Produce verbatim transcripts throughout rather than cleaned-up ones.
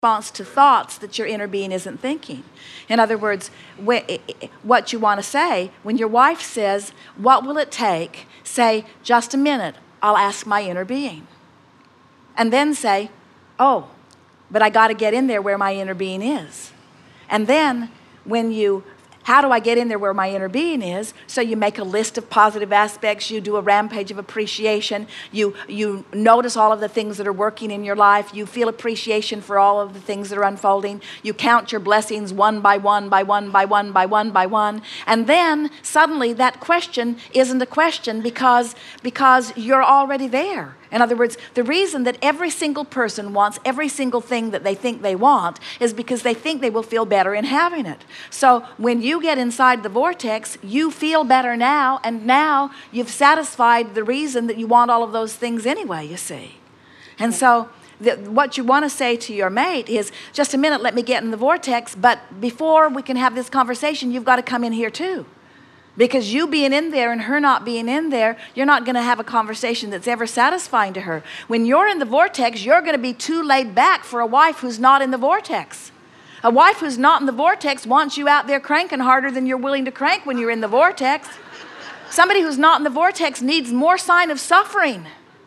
response to thoughts that your inner being isn't thinking. In other words, what you want to say, when your wife says, "What will it take?" say, "Just a minute, I'll ask my inner being." And then say, "Oh, but I got to get in there where my inner being is." And then when you how do I get in there where my inner being is? So you make a list of positive aspects. You do a rampage of appreciation. You, you notice all of the things that are working in your life. You feel appreciation for all of the things that are unfolding. You count your blessings one by one, by one, by one, by one, by one. And then suddenly that question isn't a question because, because you're already there. In other words, the reason that every single person wants every single thing that they think they want is because they think they will feel better in having it. So when you get inside the vortex, you feel better now, and now you've satisfied the reason that you want all of those things anyway, you see. And so the, what you want to say to your mate is, just a minute, let me get in the vortex, but before we can have this conversation, you've got to come in here too. Because you being in there and her not being in there, you're not going to have a conversation that's ever satisfying to her. When you're in the vortex, you're going to be too laid back for a wife who's not in the vortex. A wife who's not in the vortex wants you out there cranking harder than you're willing to crank when you're in the vortex. Somebody who's not in the vortex needs more sign of suffering.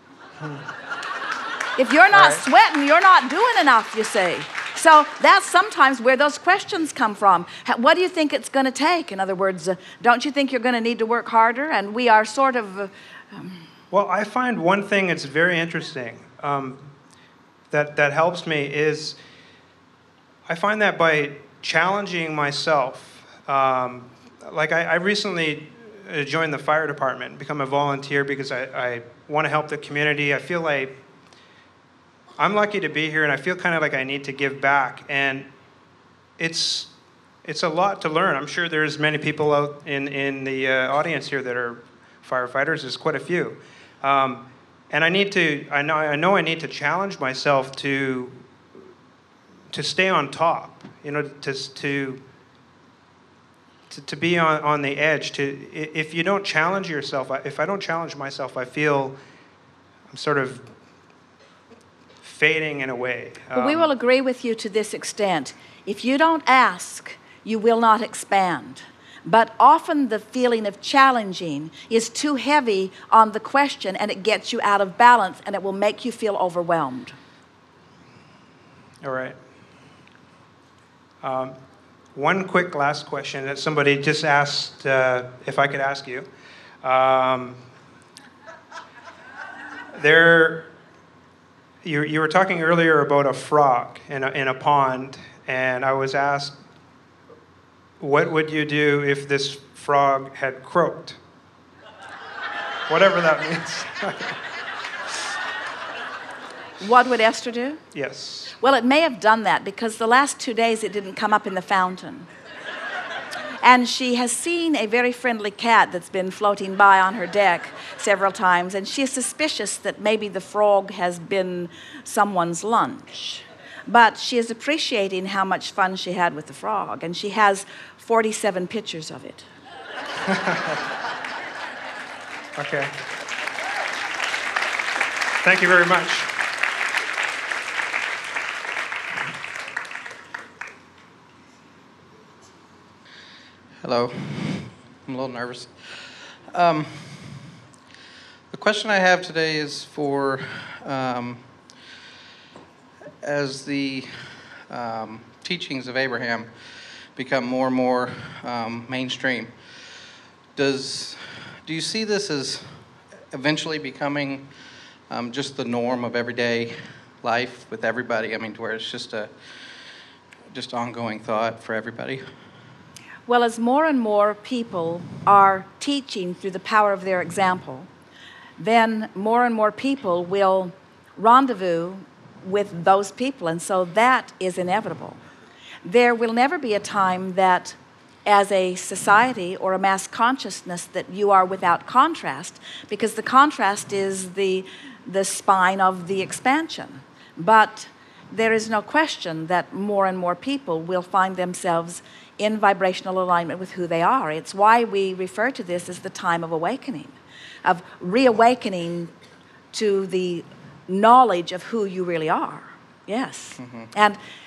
If you're not right. sweating, you're not doing enough, you see. So that's sometimes where those questions come from. What do you think it's going to take? In other words, uh, don't you think you're going to need to work harder? And we are sort of... Uh, um, well, I find one thing that's very interesting um, that, that helps me is I find that by challenging myself, um, like I, I recently joined the fire department and become a volunteer because I, I want to help the community. I feel like I'm lucky to be here, and I feel kind of like I need to give back. And it's it's a lot to learn. I'm sure there's many people out in, in the uh, audience here that are firefighters. There's quite a few. Um, and I need to, I know, I know I need to challenge myself to to stay on top, you know, to to to, to be on, on the edge. To if you don't challenge yourself, if I don't challenge myself, I feel I'm sort of fading in a way. Um, well, we will agree with you to this extent. If you don't ask, you will not expand. But often the feeling of challenging is too heavy on the question, and it gets you out of balance, and it will make you feel overwhelmed. All right. Um, one quick last question that somebody just asked uh, if I could ask you. Um, there... You, you were talking earlier about a frog in a, in a pond, and I was asked, what would you do if this frog had croaked? Whatever that means. What would Esther do? Yes. Well, it may have done that because the last two days it didn't come up in the fountain. And she has seen a very friendly cat that's been floating by on her deck several times, and she is suspicious that maybe the frog has been someone's lunch. But she is appreciating how much fun she had with the frog, and she has forty-seven pictures of it. Okay. Thank you very much. Hello. I'm a little nervous. Um, the question I have today is for, um, as the um, teachings of Abraham become more and more um, mainstream, does do you see this as eventually becoming um, just the norm of everyday life with everybody? I mean, to where it's just a just ongoing thought for everybody? Well, as more and more people are teaching through the power of their example, then more and more people will rendezvous with those people, and so that is inevitable. There will never be a time that, as a society or a mass consciousness, that you are without contrast, because the contrast is the, the spine of the expansion. But there is no question that more and more people will find themselves in vibrational alignment with who they are. It's why we refer to this as the time of awakening, of reawakening to the knowledge of who you really are. Yes. Mm-hmm. And